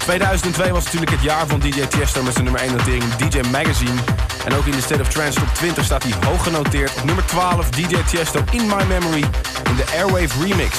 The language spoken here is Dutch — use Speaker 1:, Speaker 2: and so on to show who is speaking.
Speaker 1: 2002 was natuurlijk het jaar van DJ Tiesto met zijn nummer 1 notering in DJ Magazine. En ook in de State of Trance Top 20 staat hij hoog genoteerd. Op nummer 12 DJ Tiesto In My Memory in de Airwave Remix.